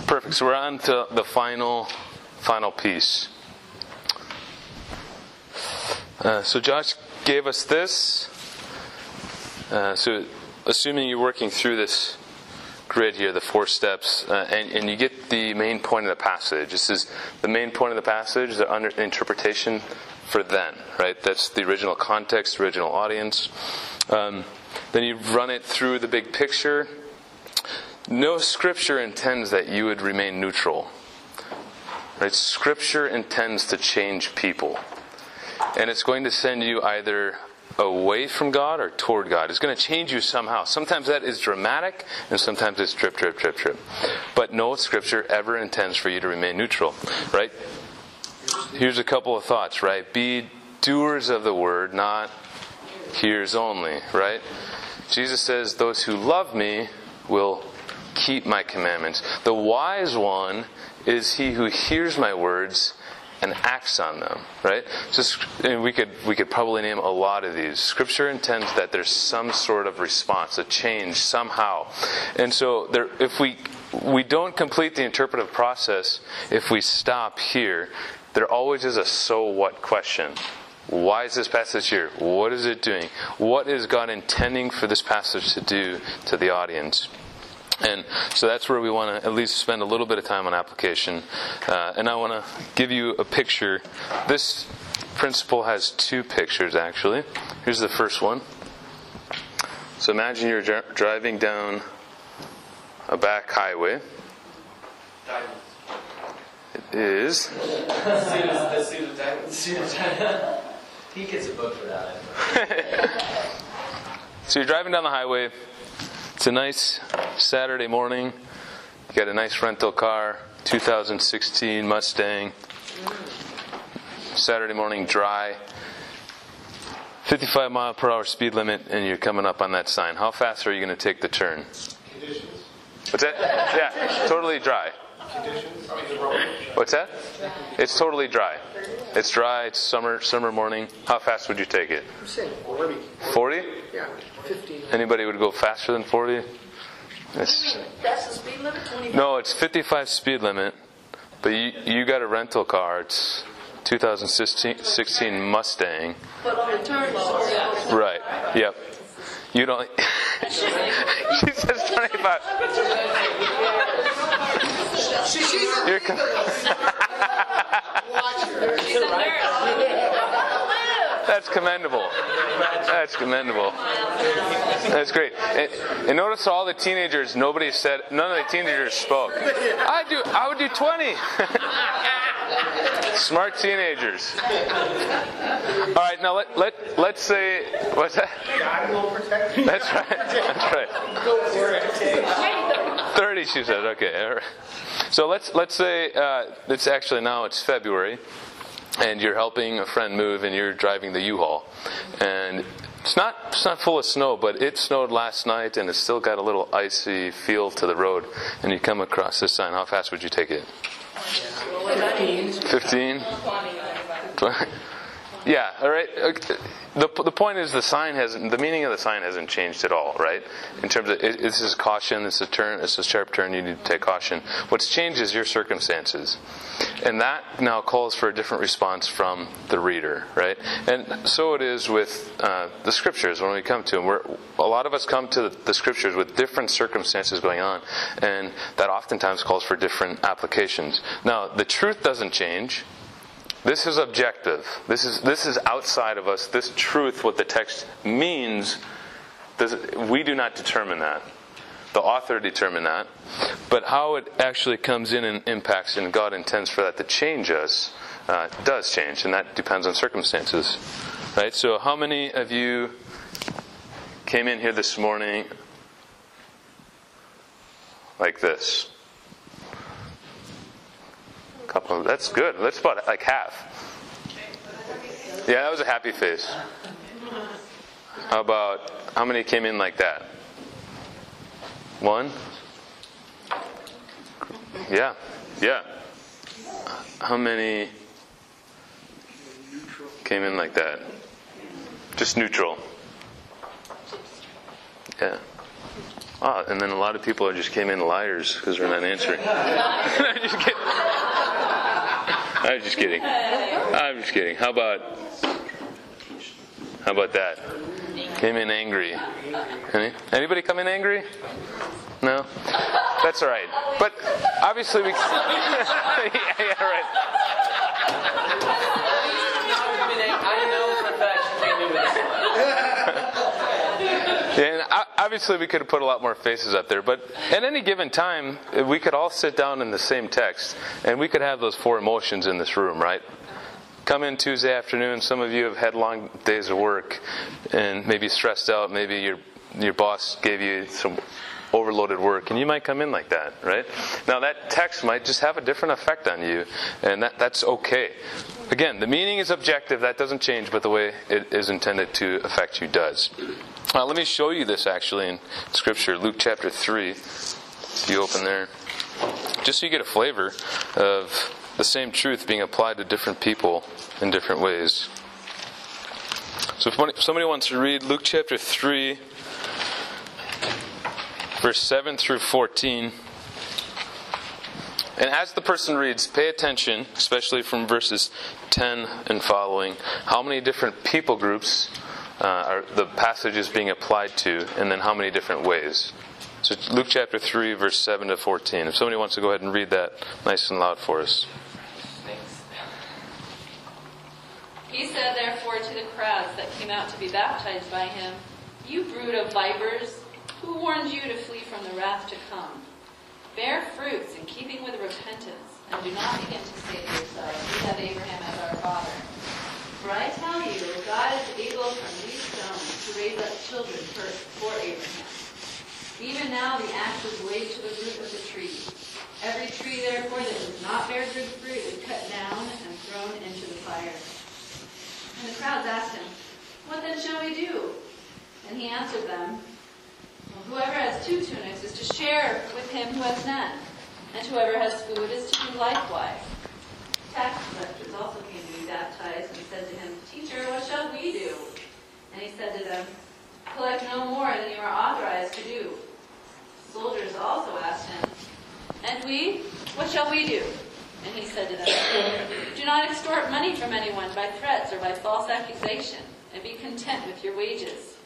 Perfect. So we're on to the final piece. So Josh gave us this. So assuming you're working through this grid here, the 4 steps, and you get the main point of the passage. This is the main point of the passage, the interpretation for then, right? That's the original context, original audience. Then you run it through the big picture. No scripture intends that you would remain neutral. Right? Scripture intends to change people. And it's going to send you either away from God or toward God. It's going to change you somehow. Sometimes that is dramatic, and sometimes it's trip. But no scripture ever intends for you to remain neutral. Right? Here's a couple of thoughts, right? Be doers of the word, not hearers only, right? Jesus says, those who love me will keep my commandments. The wise one is he who hears my words and acts on them, right? And we could probably name a lot of these. Scripture intends that there's some sort of response, a change somehow. And so if we don't complete the interpretive process, if we stop here, there always is a so what question. Why is this passage here? What is it doing? What is God intending for this passage to do to the audience? And so that's where we want to at least spend a little bit of time on application. And I want to give you a picture. This principle has 2 pictures, actually. Here's the first one. So imagine you're driving down a back highway. It is. The suit of diamonds. He gets a book for that. So you're driving down the highway. It's a nice Saturday morning. You got a nice rental car, 2016 Mustang. Saturday morning, dry. 55 mile per hour speed limit, and you're coming up on that sign. How fast are you going to take the turn? Conditions. What's that? Yeah, totally dry. Conditions. What's that? It's totally dry. It's dry. It's summer morning. How fast would you take it? I'm saying 40. 40? Yeah, 15. Anybody would go faster than 40? That's the speed limit? 25? No, it's 55 speed limit. But you got a rental car. It's 2016 Mustang. But on the turn law. Right. Yep. You don't. She says 25. You're That's commendable. That's commendable. That's great. And notice all the teenagers, none of the teenagers spoke. I would do 20. Smart teenagers. All right, now let's say, what's that? God will protect you. That's right. 30, she said. Okay. All right. So let's say it's February, and you're helping a friend move, and you're driving the U-Haul, and it's not full of snow, but it snowed last night, and it's still got a little icy feel to the road, and you come across this sign. How fast would you take it? 15? 20? Yeah, all right. The point is the meaning of the sign hasn't changed at all, right? In terms of, this is caution, it's a sharp turn, you need to take caution. What's changed is your circumstances. And that now calls for a different response from the reader, right? And so it is with the scriptures when we come to them. A lot of us come to the scriptures with different circumstances going on, and that oftentimes calls for different applications. Now, the truth doesn't change. This is objective. This is outside of us. This truth, what the text means, we do not determine that. The author determined that. But how it actually comes in and impacts, and God intends for that to change us, does change, and that depends on circumstances. Right? So how many of you came in here this morning like this? Couple. That's good. That's about like half. Yeah, that was a happy face. How many came in like that? 1? Yeah. How many came in like that? Just neutral. Yeah. And then a lot of people just came in liars because they're not answering. I'm just kidding. I'm just kidding. I'm just kidding. How about that? Came in angry. Anybody come in angry? No? That's all right. But obviously we... yeah, right. I know for a fact she came in with a And obviously we could have put a lot more faces up there, but at any given time, we could all sit down in the same text, and we could have those 4 emotions in this room, right? Come in Tuesday afternoon, some of you have had long days of work, and maybe stressed out, maybe your boss gave you some overloaded work, and you might come in like that, right? Now that text might just have a different effect on you, and that's okay. Again, the meaning is objective, that doesn't change, but the way it is intended to affect you does. Now let me show you this actually in Scripture, Luke chapter 3, if you open there, just so you get a flavor of the same truth being applied to different people in different ways. So if somebody wants to read Luke chapter 3, verse 7 through 14. And as the person reads, pay attention, especially from verses 10 and following, how many different people groups are the passage is being applied to, and then how many different ways. So Luke chapter 3, verse 7 to 14. If somebody wants to go ahead and read that nice and loud for us. He said therefore to the crowds that came out to be baptized by him, "You brood of vipers, who warned you to flee from the wrath to come? Bear fruits in keeping with repentance, and do not begin to say to yourselves, we have Abraham as our father. For I tell you, God is able from these stones to raise up children for Abraham. Even now the axe is laid to the root of the tree. Every tree, therefore, that does not bear good fruit is cut down and thrown into the fire." And the crowds asked him, "What then shall we do?" And he answered them, "Whoever has 2 tunics is to share with him who has none, and whoever has food is to do likewise." Tax collectors also came to be baptized and said to him, "Teacher, what shall we do?" And he said to them, "Collect no more than you are authorized to do." Soldiers also asked him, "And we? What shall we do?" And he said to them, "Do not extort money from anyone by threats or by false accusation, and be content with your wages."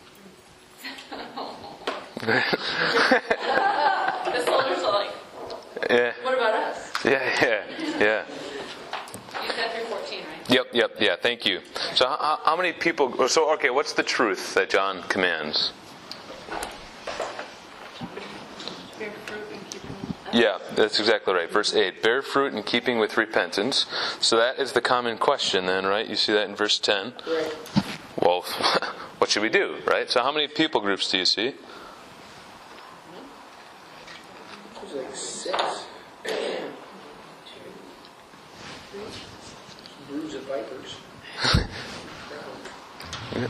The soldiers are like, Yeah. "What about us?" Yeah. You said through 14, right? Yep. Yeah, thank you. So how many people... So, okay, what's the truth that John commands? Yeah, that's exactly right. Verse 8, bear fruit in keeping with repentance. So that is the common question then, right? You see that in verse 10. Right. Well, what should we do, right? So how many people groups do you see? There's like 6. Broods of vipers. Yeah.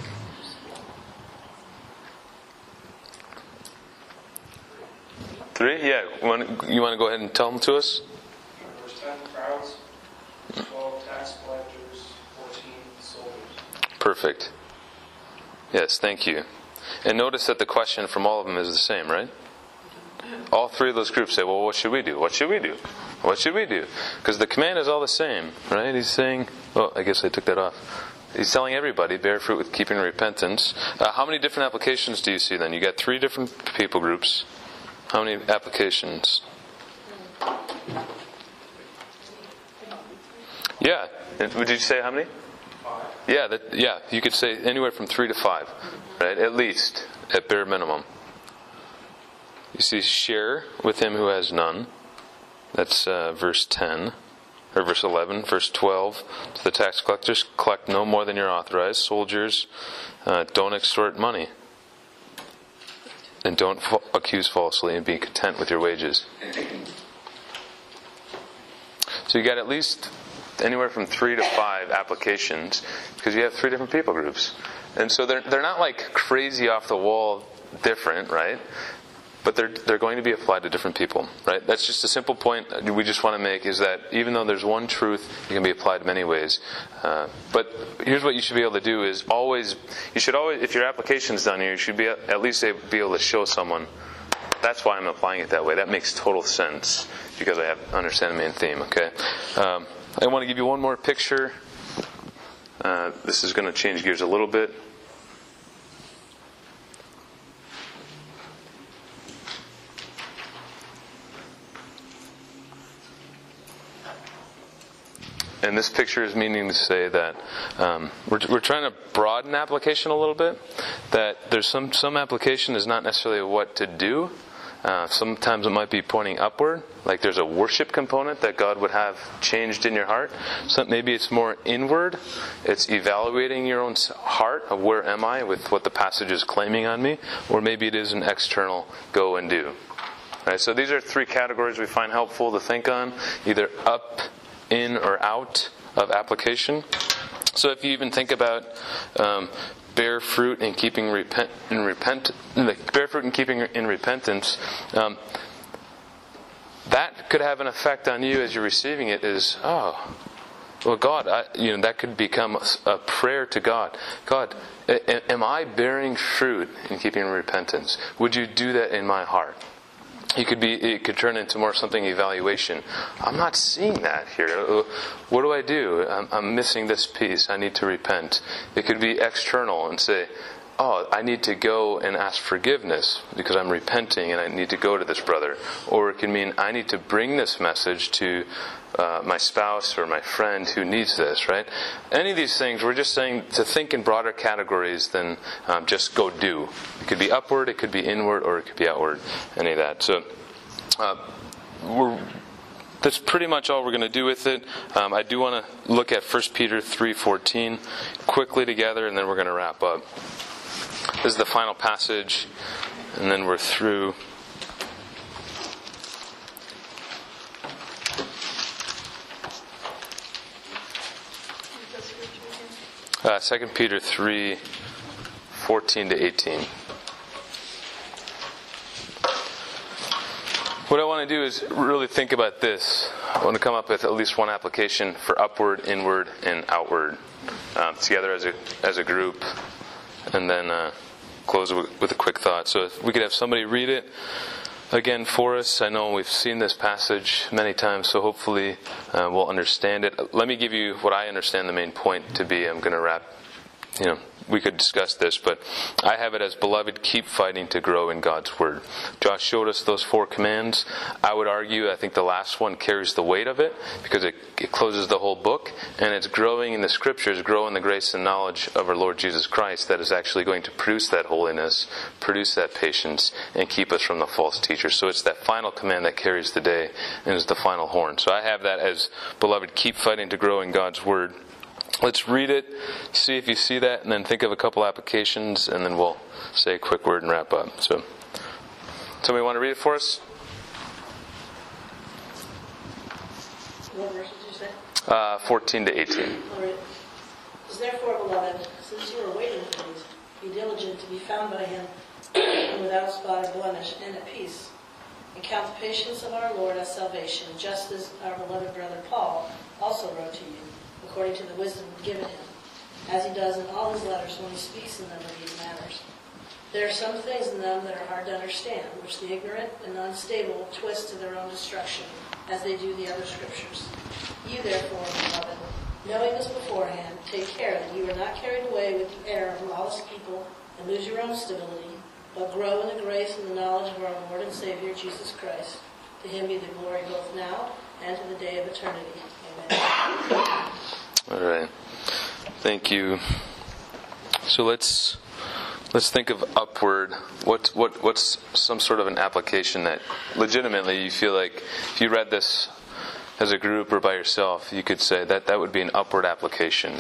Three? Yeah. You want to go ahead and tell them to us? Verse 10, crowds. 12, tax collectors. 14, soldiers. Perfect. Yes, thank you. And notice that the question from all of them is the same, right? All 3 of those groups say, well, what should we do? What should we do? What should we do? Because the command is all the same, right? He's saying, oh, I guess I took that off. He's telling everybody, bear fruit with keeping repentance. How many different applications do you see then? You got 3 different people groups. How many applications? Yeah. Did you say how many? 5. Yeah, you could say anywhere from 3 to 5, right? At least, at bare minimum. You see, share with him who has none. That's verse 10. Or verse 11. Verse 12. To the tax collectors, collect no more than you're authorized. Soldiers, don't extort money. And don't accuse falsely, and be content with your wages. So you got at least anywhere from 3 to 5 applications, because you have 3 different people groups. And so they're not like crazy off the wall different, right? But they're going to be applied to different people, right? That's just a simple point we just want to make, is that even though there's one truth, it can be applied many ways. But here's what you should be able to do is you should always, if your application's done here, you should be at least be able to show someone That's why I'm applying it that way. That makes total sense because I understand the main theme. Okay. I want to give you one more picture. This is going to change gears a little bit. And this picture is meaning to say that we're trying to broaden application a little bit. That there's some application is not necessarily what to do. Sometimes it might be pointing upward, like there's a worship component that God would have changed in your heart. So maybe it's more inward. It's evaluating your own heart of where am I with what the passage is claiming on me, or maybe it is an external go and do. Right, so these are three categories we find helpful to think on, either up, in, or out of application. So if you even think about bear fruit in keeping in repentance, that could have an effect on you as you're receiving it. Is well, God, that could become a prayer to God. God, am I bearing fruit in keeping in repentance? Would you do that in my heart? It could turn into more something evaluation. I'm not seeing that here. What do I do? I'm missing this piece. I need to repent. It could be external and say, I need to go and ask forgiveness because I'm repenting and I need to go to this brother. Or it can mean I need to bring this message to my spouse or my friend who needs this, right? Any of these things, we're just saying to think in broader categories than just go do. It could be upward, it could be inward, or it could be outward. Any of that. So that's pretty much all we're going to do with it. I do want to look at 1 Peter 3:14 quickly together, and then we're going to wrap up. This is the final passage, and then we're through. 2 Peter 3:14-18. What I want to do is really think about this. I want to come up with at least one application for upward, inward, and outward together as a group, and then close with a quick thought. So if we could have somebody read it again for us. I know we've seen this passage many times, so hopefully we'll understand it. Let me give you what I understand the main point to be. I'm going to wrap, we could discuss this, but I have it as, beloved, keep fighting to grow in God's Word. Josh showed us those 4 commands. I would argue, I think the last one carries the weight of it, because it closes the whole book, and it's growing in the Scriptures, grow in the grace and knowledge of our Lord Jesus Christ, that is actually going to produce that holiness, produce that patience, and keep us from the false teachers. So it's that final command that carries the day, and is the final horn. So I have that as, beloved, keep fighting to grow in God's Word. Let's read it, see if you see that, and then think of a couple applications, and then we'll say a quick word and wrap up. So, somebody want to read it for us? What verse did you say? 14-18. All right. Therefore, beloved, since you are waiting for these, be diligent to be found by him without spot or blemish, and at peace. And count the patience of our Lord as salvation, just as our beloved brother Paul also wrote to you, according to the wisdom given him, as he does in all his letters when he speaks in them of these matters. There are some things in them that are hard to understand, which the ignorant and unstable twist to their own destruction, as they do the other scriptures. You therefore, beloved, knowing this beforehand, take care that you are not carried away with the error of lawless people and lose your own stability, but grow in the grace and the knowledge of our Lord and Savior, Jesus Christ. To him be the glory both now and to the day of eternity. Amen. All right. Thank you. So let's think of upward. What's some sort of an application that legitimately you feel like if you read this as a group or by yourself, you could say that would be an upward application.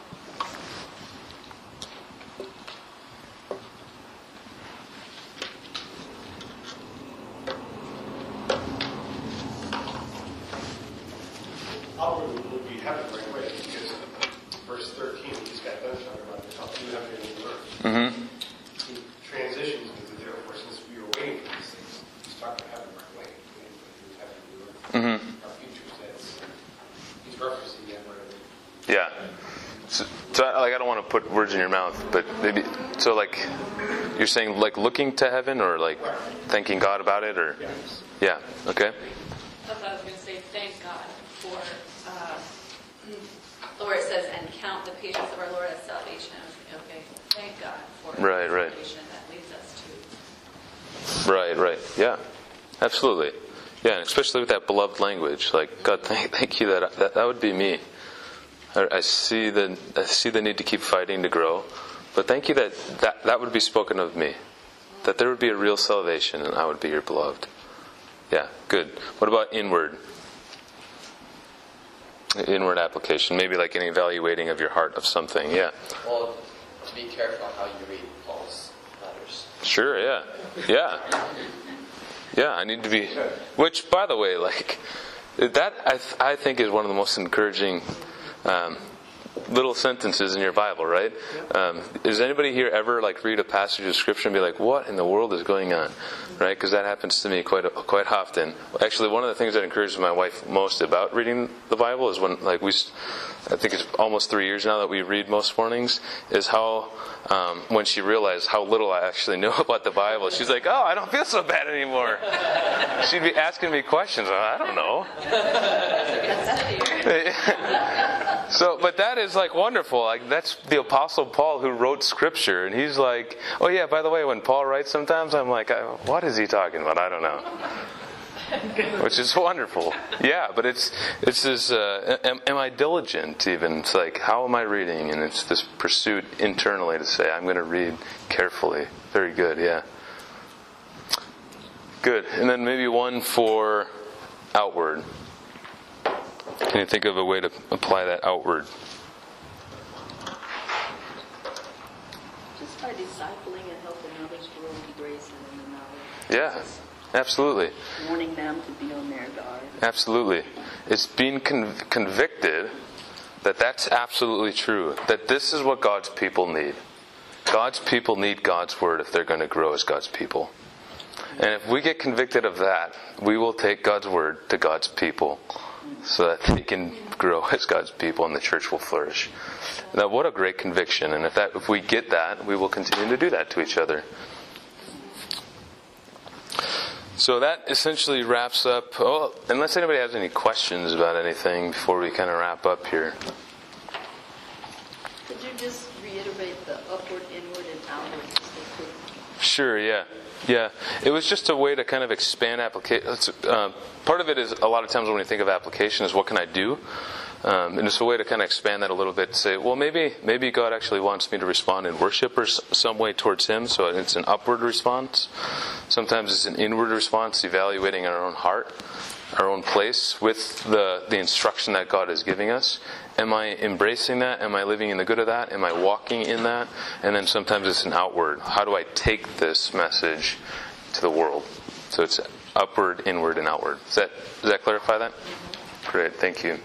Outward would be having the right way, because verse 13, we just got done talking about this, how you have to learn. Mm-hmm. He transitions into therefore, since we were waiting for these things, he's talking about having the right way. He's having to learn. Mm-hmm. Our futures, he's referencing that right away. Yeah. So, So, I don't want to put words in your mouth, but maybe. So, like, you're saying, like, looking to heaven, or like thanking God about it, or yeah, okay. That's what I was going to say. Thank God for where it says, "And count the patience of our Lord as salvation." I was thinking, okay, thank God for Right. salvation that leads us to. Right. Yeah, absolutely. Yeah, and especially with that beloved language, like, God, thank you that would be me. I see the need to keep fighting to grow, but thank you that would be spoken of me, that there would be a real salvation, and I would be your beloved. Yeah, good. What about inward application? Maybe like an evaluating of your heart of something. Yeah. Well, to be careful how you read Paul's letters. Sure. Yeah. I need to be. Which, by the way, like that, I think is one of the most encouraging little sentences in your Bible, right? Does anybody here ever like read a passage of Scripture and be like, "What in the world is going on?" Right? Because that happens to me quite often. Actually, one of the things that encourages my wife most about reading the Bible is when, like, I think it's almost 3 years now that we read most mornings, is how when she realized how little I actually know about the Bible, she's like, "Oh, I don't feel so bad anymore." She'd be asking me questions. I don't know. So, but that is like wonderful. Like, that's the Apostle Paul who wrote Scripture, and he's like, "Oh yeah, by the way, when Paul writes, sometimes I'm like, what is he talking about? I don't know." Which is wonderful. Yeah, but it's this. Am I diligent? Even it's like, how am I reading? And it's this pursuit internally to say, I'm going to read carefully. Very good. Yeah. Good. And then maybe one for outward. Can you think of a way to apply that outward? Just by discipling and helping others grow in grace and in the knowledge. Yeah, absolutely. Warning them to be on their guard. Absolutely. It's being convicted that that's absolutely true. That this is what God's people need. God's people need God's Word if they're going to grow as God's people. And if we get convicted of that, we will take God's Word to God's people so that they can grow as God's people and the church will flourish. Now, what a great conviction. And if we get that, we will continue to do that to each other. So that essentially wraps up. Oh, unless anybody has any questions about anything before we kind of wrap up here. Could you just reiterate the upward, inward, and outward? Sure, yeah. It was just a way to kind of expand application. Part of it is, a lot of times when we think of application, is what can I do? And it's a way to kind of expand that a little bit to say, well, maybe God actually wants me to respond in worship or some way towards Him, so it's an upward response. Sometimes it's an inward response, evaluating our own heart, our own place with the instruction that God is giving us. Am I embracing that? Am I living in the good of that? Am I walking in that? And then sometimes it's an outward. How do I take this message to the world? So it's upward, inward, and outward. Does that clarify that? Great, thank you.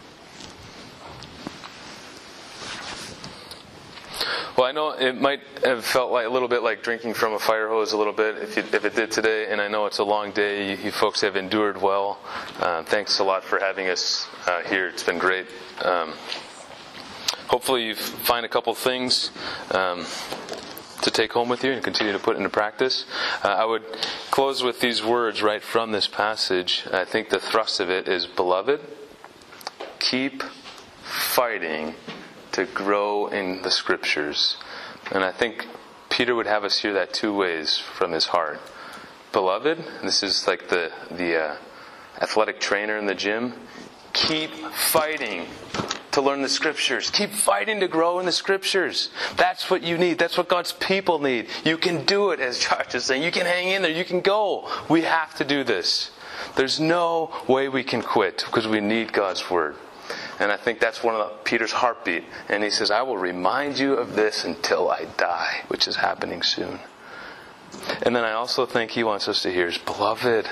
Well, I know it might have felt like a little bit like drinking from a fire hose a little bit if it did today, and I know it's a long day. You folks have endured well. Thanks a lot for having us here. It's been great. Hopefully you find a couple things to take home with you and continue to put into practice. I would close with these words right from this passage. I think the thrust of it is, beloved, keep fighting to grow in the Scriptures. And I think Peter would have us hear that two ways from his heart. Beloved, this is like the athletic trainer in the gym, keep fighting to learn the Scriptures. Keep fighting to grow in the Scriptures. That's what you need. That's what God's people need. You can do it, as Josh is saying. You can hang in there. You can go. We have to do this. There's no way we can quit because we need God's Word. And I think that's one of Peter's heartbeat. And he says, I will remind you of this until I die, which is happening soon. And then I also think he wants us to hear is, beloved,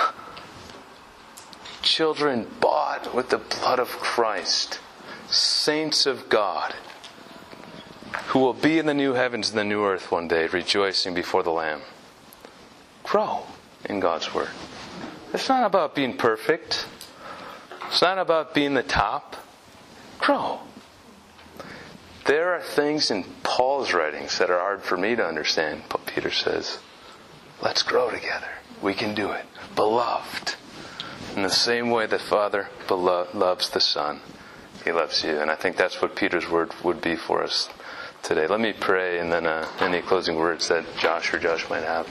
children bought with the blood of Christ, saints of God, who will be in the new heavens and the new earth one day, rejoicing before the Lamb. Grow in God's Word. It's not about being perfect. It's not about being the top. Grow. There are things in Paul's writings that are hard for me to understand, but Peter says, let's grow together. We can do it. Beloved. In the same way the Father loves the Son, He loves you. And I think that's what Peter's word would be for us today. Let me pray, and then any closing words that Josh might have.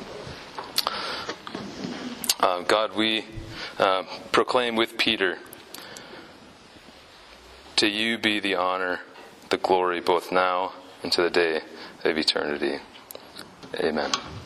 God, we proclaim with Peter, to you be the honor, the glory, both now and to the day of eternity. Amen.